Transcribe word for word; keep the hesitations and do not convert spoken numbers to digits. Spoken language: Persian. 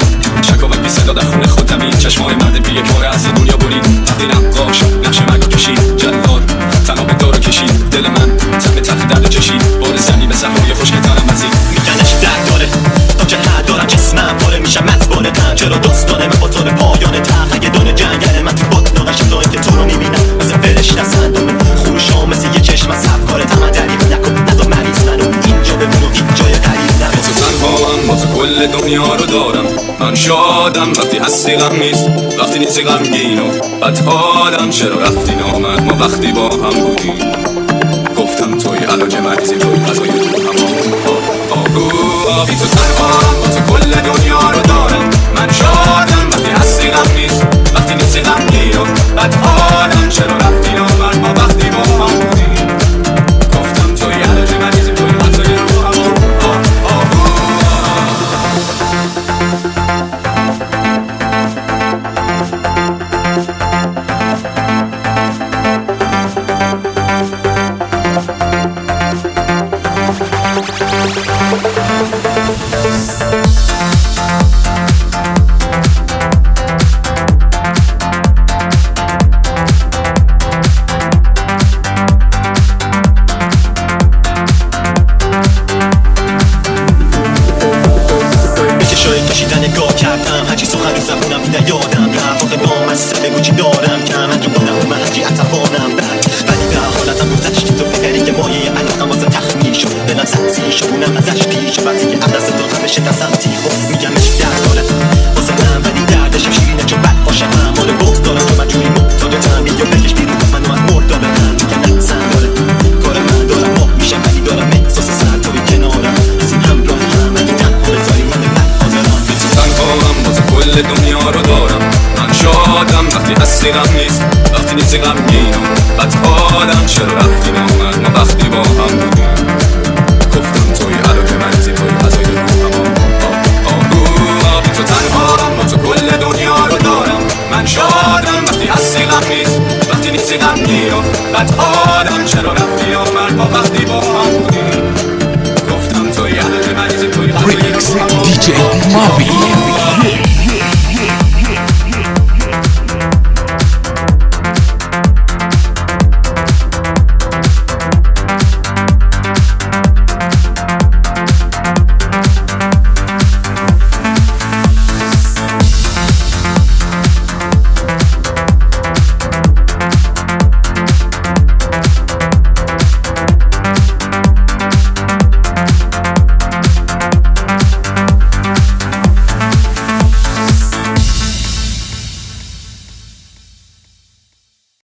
شکاوک بی صدا در خونه خودمی، چشمای مرد بیه پاره از این دنیا برید. وقتی نقاش نقش مرگو کشید، جلاد تنها به دارو کشید. دل من تم تلخ درد چشید، بار زنی به صحرای خوشگترم وزید. میگنش درد داره تا که حد دارم، جسمم پاره میشم مزبانه تن. چرا داستانه من با طور پایان تخت اگه دانه جنگل من تو باد دانش تا اینکه تو رو میبینم مثل فرشت از صندوق خوشام مثل یه چشم از افکار تمام دریغ نکن نزا مریض منو اینجا بمون و این جای غریب نرو. با تو تنهام با تو کل دنیا رو دارم، من شادم وقتی هستی غم نیست، وقتی نیستی غمگین و بدحالم. چرا رفتی نامد ما وقتی با هم بودیم، گفتم توی علاج مریضی توی غذای روحم. بی تو تنهام با تو کل دنیا رو دارم، من شادم وقتی هستی غم نیست، وقتی نیستی غمگین و بدحالم. چرا رفتی نامد ما وقتی با هم بودیم، گفتم توی علاج مریضی توی غذای روحم. کشیدن نگاه کردم هرچی سخن رو زبونم بیده یادم رفت واقع با مسئله بگو چی دارم کم انجام دادم و من هرچی اتوانم بد ولی به حالتم گذشتی تو فکری که مایه علاقم واسه تخمیل شد دلم سبزی شبونم ازش پیش و وقتی که از دست دادم بشه دستم تیخ و میگمش درد داره واسه من ولی دردشم شیرینه چون بد عاشقم مال بغض دارم تو من جوری محتاجتم بیا بکش بیرون منو از مرد دارم میگم نزن داره کار من دارم ماه میشم ولی دارم احساس سر توی کنارم از این همراه هم اگه تنها بذاری من کل دنیا رو دارم، من شادم وقتی هستی غم نیست، وقتی نیستی غمگین و بدحالم. چرا رفتی نامد ما وقتی با هم بودیم، گفتم توی علاج مریضی توی غذای روحم. بی تو تنهام با تو کل دنیا رو دارم، من شادم وقتی هستی غم نیست، وقتی نیستی غمگین و بدحالم. چرا رفتی نامد ما وقتی با هم بودیم، گفتم توی علاج مریضی توی غذای روحم. دی جی Mavi